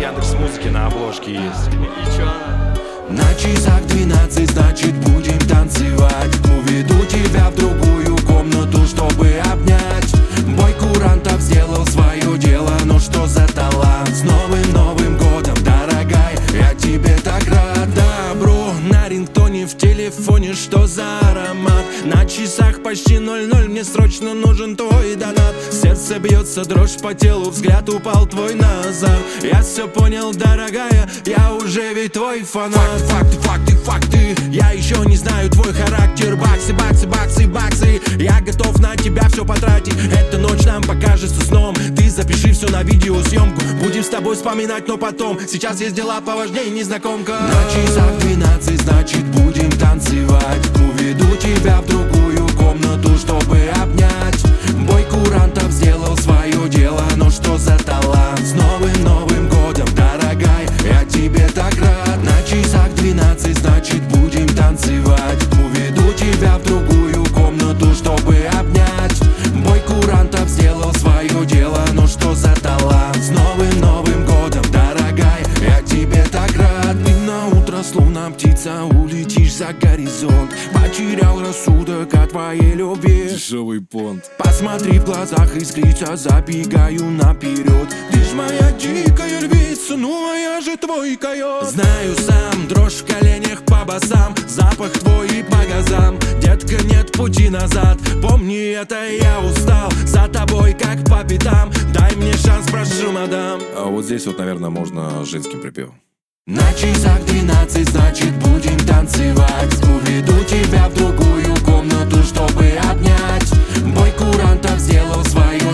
Яндекс.Музыке на обложке есть. И чё она? На часах 12, значит будем танцевать. Уведу тебя в другую комнату, чтобы обнять. Бой курантов сделал свое дело, ну что за талант. С Новым годом, дорогая, я тебе так рад. Добро на рингтоне, в телефоне, что за аромат. На часах почти 00, мне срочно нужен твой донат. Сердце бьется, дрожь по телу, взгляд упал твой назад. Я все понял, дорогая, я уже ведь твой фанат. Факты, я еще не знаю твой характер. Баксы, я готов на тебя все потратить. Эта ночь нам покажется сном. Ты запиши все на видеосъемку, будем с тобой вспоминать, но потом. Сейчас есть дела поважнее, незнакомка. На часах 12, значит будем танцевать. Уведу тебя в другую комнату, чтобы обнять. Бой курантов сделал свое дело, но что за талант. С Новым годом, дорогая, я тебе так рад. На часах 12, значит будем танцевать. Уведу тебя в другую комнату, чтобы обнять. Бой курантов сделал свое дело, но что за талант. С Новым годом, дорогая, я тебе так рад. И на утро, словно птица, улетишь за горизонт. Потерял рассудок от твоей любви. Дешевый понт. Посмотри, в глазах искрится, забегаю наперед. Ты ж моя дикая львица, ну а я же твой койот. Знаю сам, дрожь в коленях по басам, запах твой и по газам. Детка, нет пути назад, помни это, я устал за тобой, как по пятам. Дай мне шанс, прошу, мадам. А вот здесь вот, наверное, можно женским припевом. На часах 12, значит будем танцевать. Уведу тебя в другую комнату, чтобы обнять. Бой курантов сделал свое